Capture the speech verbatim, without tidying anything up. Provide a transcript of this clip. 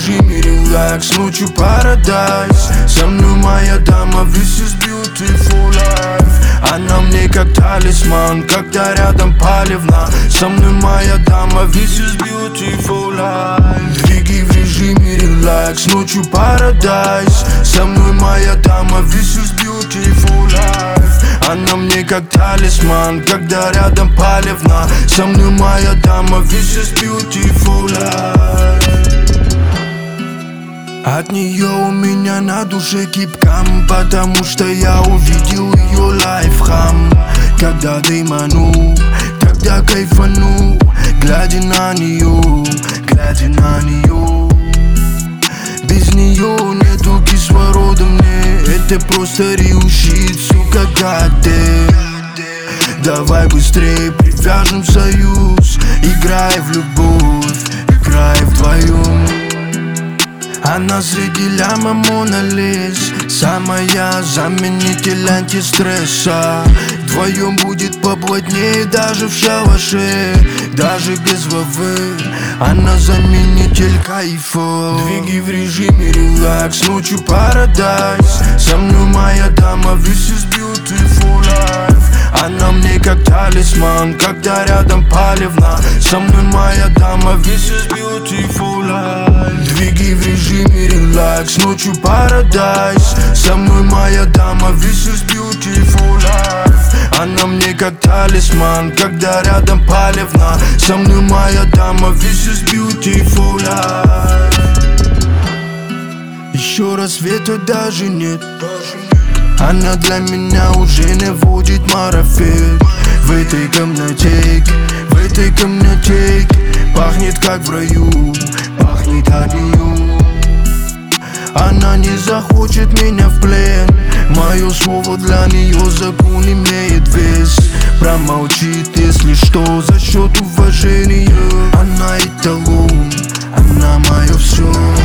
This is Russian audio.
режиме релакс, ночью парадайз. Со мной моя дама, this is beautiful life. Она мне как талисман, когда рядом палевна. Со мной моя дама, this is beautiful life. Двигай в режиме релакс, ночью парадайз. Со мной моя дама, this is beautiful life. Она мне как талисман, когда рядом палевна. Со мной моя дама, this is beautiful life. От нее у меня на душе кипкам, потому что я увидел ее лайфхам. Когда дыману, тогда кайфану, глядя на нее, глядя на нее. Без нее нету кислорода мне, это просто real shit, сука, goddamn. Давай быстрее привяжем союз, играй в любовь, играй вдвоем. Она среди ляма Мона Лиз, самая заменитель антистресса. Вдвоем будет поплотнее даже в шалаше, даже без вовы. Она заменитель кайфа. Двигай в режиме релакс, ночью парадайз. Со мной моя дама, this is beautiful life. Она мне как талисман, когда рядом палевна. Со мной моя дама, this is beautiful life. Двигай в режиме релакс, ночью парадайз. Со мной моя дама, this is beautiful life. Она мне как талисман, когда рядом палевна. Со мной моя дама, this is beautiful life. Еще рассвета даже нет. Она для меня уже наводит марафет. В этой комнате, в этой комнате пахнет как в раю, пахнет от нее. Она не захочет меня в плен. Мое слово для нее закон имеет вес. Промолчит, если что, за счет уважения. Она эталон, она мое все.